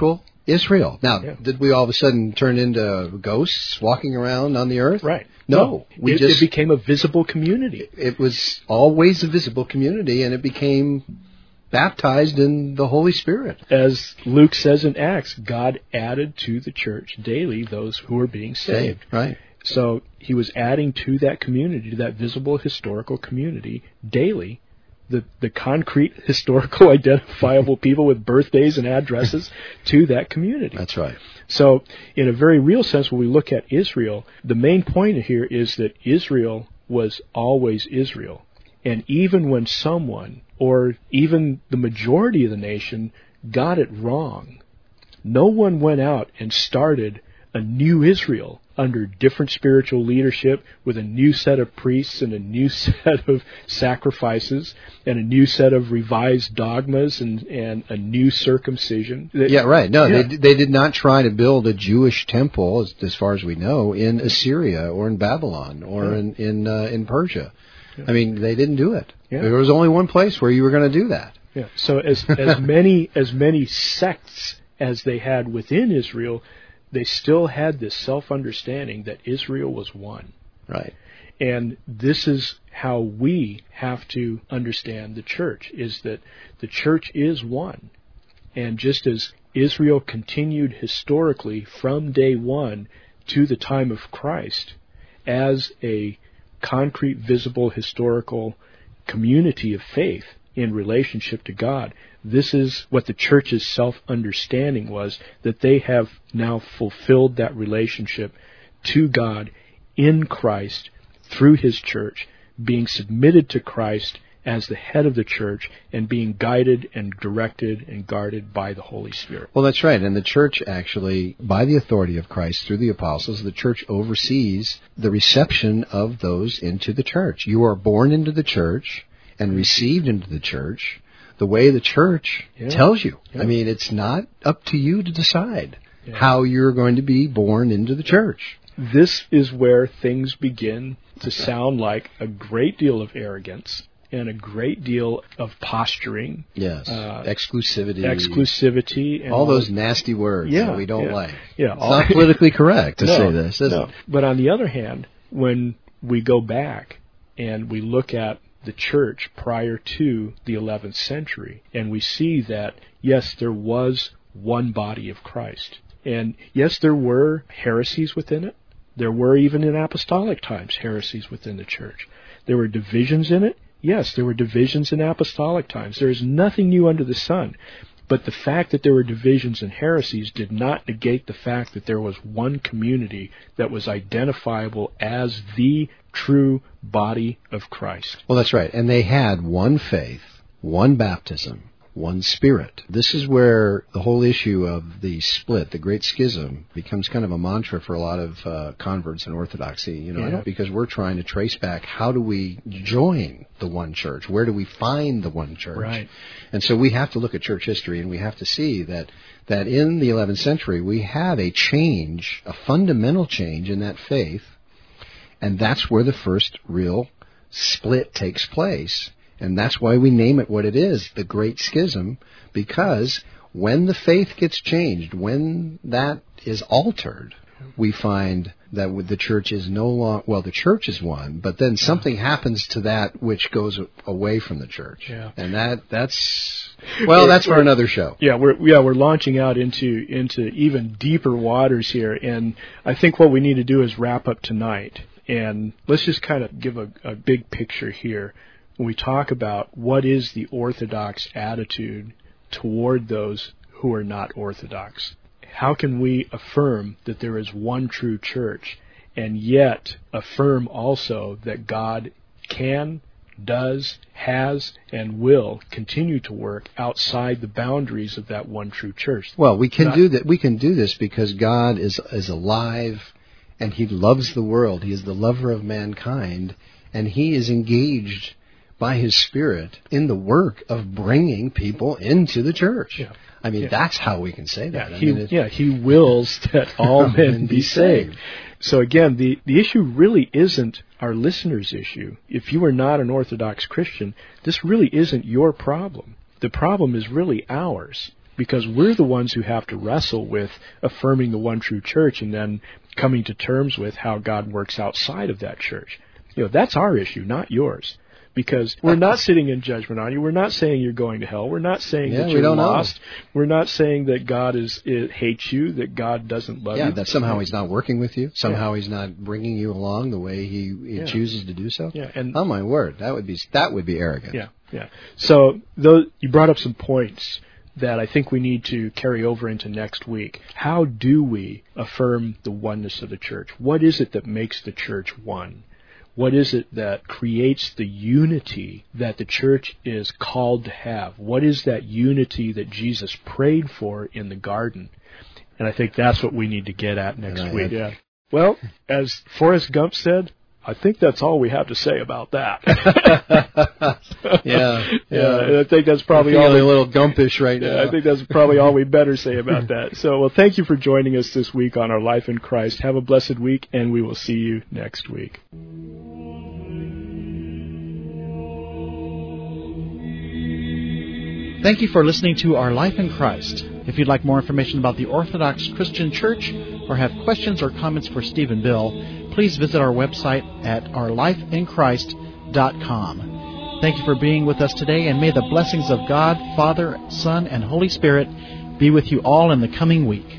Israel. Now, Yeah. did we all of a sudden turn into ghosts walking around on the earth? Right. No. we it, just it became a visible community. It was always a visible community, and it became baptized in the Holy Spirit. As Luke says in Acts, God added to the church daily those who were being saved. Right. So he was adding to that community, to that visible historical community, daily, the, the concrete, historical, identifiable people with birthdays and addresses to that community. That's right. So in a very real sense, when we look at Israel, the main point here is that Israel was always Israel. And even when someone, or even the majority of the nation, got it wrong, no one went out and started a new Israel under different spiritual leadership with a new set of priests and a new set of sacrifices and a new set of revised dogmas and, and a new circumcision. Yeah, right. No, Yeah. they they did not try to build a Jewish temple, as, as far as we know, in Assyria or in Babylon or Yeah. in in, uh, in Persia. Yeah. I mean, they didn't do it. Yeah. There was only one place where you were going to do that. Yeah. So as as many as many sects as they had within Israel, they still had this self-understanding that Israel was one. Right. And this is how we have to understand the church, is that the church is one. And just as Israel continued historically from day one to the time of Christ as a concrete, visible, historical community of faith in relationship to God, this is what the church's self-understanding was, that they have now fulfilled that relationship to God in Christ through His church, being submitted to Christ as the head of the church and being guided and directed and guarded by the Holy Spirit. Well, that's right. And the church actually, by the authority of Christ through the apostles, the church oversees the reception of those into the church. You are born into the church and received into the church the way the church Yeah. tells you. Yeah. I mean, it's not up to you to decide Yeah. how you're going to be born into the church. This is where things begin to sound like a great deal of arrogance and a great deal of posturing, Yes. Uh, exclusivity. exclusivity, and all those nasty words Yeah, that we don't yeah. like. Yeah, It's all- not politically correct to No, say this, is no. it? But on the other hand, when we go back and we look at the church prior to the eleventh century, and we see that, yes, there was one body of Christ. And yes, there were heresies within it. There were, even in apostolic times, heresies within the church. There were divisions in it. Yes, there were divisions in apostolic times. There is nothing new under the sun. But the fact that there were divisions and heresies did not negate the fact that there was one community that was identifiable as the true body of Christ. Well, that's right. And they had one faith, one baptism, one Spirit. This is where the whole issue of the split, the Great Schism, becomes kind of a mantra for a lot of uh, converts in Orthodoxy, you know, Yeah. because we're trying to trace back, how do we join the one church? Where do we find the one church? Right. And so we have to look at church history, and we have to see that that in the eleventh century we had a change, a fundamental change in that faith, and that's where the first real split takes place. And that's why we name it what it is, the Great Schism, because when the faith gets changed, when that is altered, we find that the church is no longer, well, the church is one, but then something happens to that which goes away from the church. Yeah. And that that's, well, that's for another show. Yeah, we're yeah we're launching out into into even deeper waters here, and I think what we need to do is wrap up tonight, and let's just kind of give a, a big picture here. When we talk about what is the Orthodox attitude toward those who are not Orthodox, how can we affirm that there is one true church, and yet affirm also that God can, does, has, and will continue to work outside the boundaries of that one true church? Well, we can Not- do that. We can do this because God is is alive, and He loves the world. He is the lover of mankind, and He is engaged by His Spirit in the work of bringing people into the church. Yeah. I mean, Yeah. that's how we can say that. Yeah, I he, mean, it- yeah, he wills that all men be saved. So again, the, the issue really isn't our listeners' issue. If you are not an Orthodox Christian, this really isn't your problem. The problem is really ours. because we're the ones who have to wrestle with affirming the one true church and then coming to terms with how God works outside of that church. You know, that's our issue, not yours. Because we're not sitting in judgment on you. We're not saying you're going to hell. We're not saying Yeah, that we you're don't know. lost. We're not saying that God is it hates you, that God doesn't love Yeah, you. that somehow He's not working with you. Somehow He's not bringing you along the way He, he Yeah. chooses to do so. Yeah, and Oh my word, that would be that would be arrogant. yeah, yeah. So those, you brought up some points that I think we need to carry over into next week. How do we affirm the oneness of the church? What is it that makes the church one? What is it that creates the unity that the church is called to have? What is that unity that Jesus prayed for in the garden? And I think that's what we need to get at next And I week. had- Yeah. Well, as Forrest Gump said, I think that's all we have to say about that. yeah, yeah, and I think that's probably I'm all. feeling We, a little gumpish right yeah, now. I think that's probably all we better say about that. So, well, thank you for joining us this week on Our Life in Christ. Have a blessed week, and we will see you next week. Thank you for listening to Our Life in Christ. If you'd like more information about the Orthodox Christian Church or have questions or comments for Steve and Bill, please visit our website at our life in christ dot com. Thank you for being with us today, and may the blessings of God, Father, Son, and Holy Spirit be with you all in the coming week.